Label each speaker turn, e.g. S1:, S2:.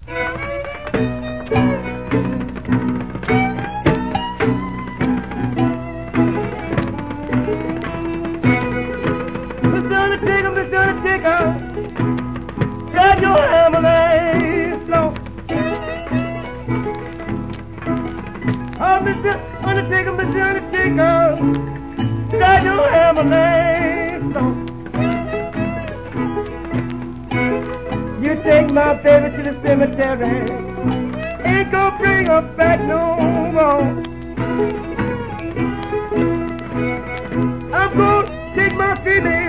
S1: Mr. Undertaker, got your hammer slow. Oh, Mr. Undertaker, got your hammer slow. You take my baby to the cemetery, ain't gonna bring her back no more. I'm gonna take my female